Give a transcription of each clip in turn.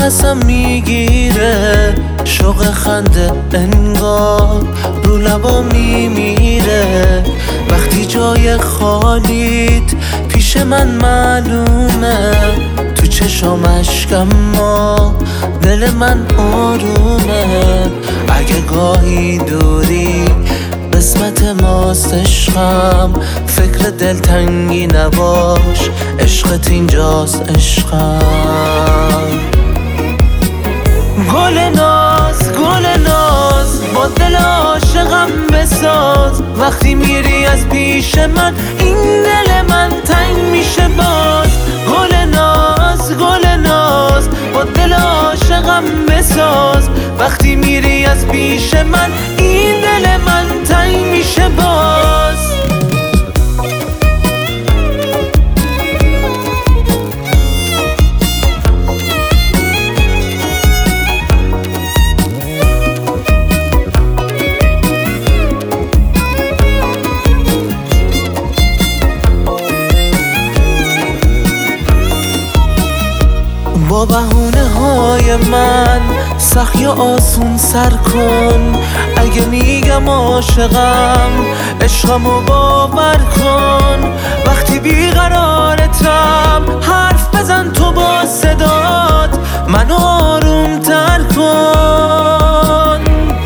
نفسم میگیره، شوق خنده انگار رو لبا میمیره. وقتی جای خالیت پیش من معلومه، تو چشام اشک اما دل من آرومه. اگه گاهی دوری قسمت ماست عشقم، فکر دلتنگی نباش، عشقت اینجاست عشقم. گل ناز با دل عاشقم بساز، وقتی میری از پیش من این دل من تنگ میشه باز. گل ناز با دل عاشقم بساز، وقتی میری از پیش من این دل من تنگ میشه باز. با بهونه های من سخت یا آسون سر کن، اگه میگم عاشقم عشقمو باور کن. وقتی بیقرارتم حرف بزن تو با صدات، منو آروم تر کن.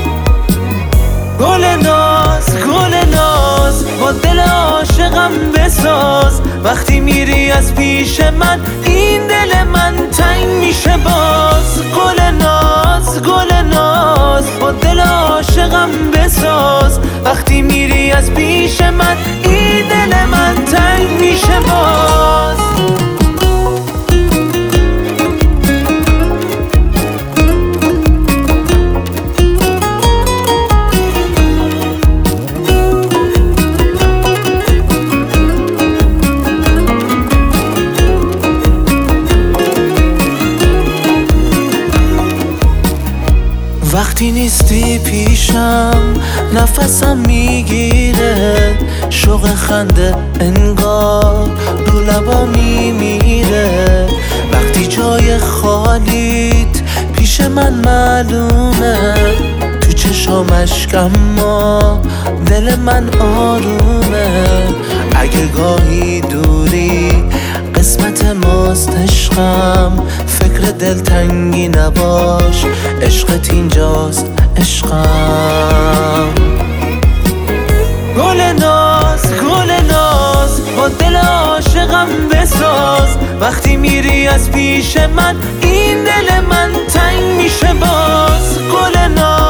گل ناز با دل عاشقم بساز، وقتی میری از پیش من این دل من تنگ میشه باز. گل ناز با دل عاشقم بساز، وقتی میری از پیش من این دل من تنگ میشه باز. وقتی نیستی پیشم نفسم میگیره، شوق خنده انگار رو لبا میمیره. وقتی جای خالیت پیش من معلومه، تو چشام اشک اما دل من آرومه. اگه گاهی دوری قسمت ماست عشقم، فکر دلتنگی نباش، عشقت اینجاست عشقم. گل ناز با دل عاشقم بساز، وقتی میری از پیش من این دل من تنگ میشه باز. گل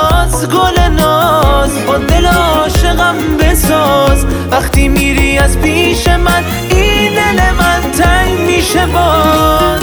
ناز با دل عاشقم بساز، وقتی میری از پیش من این دل من تنگ میشه باز.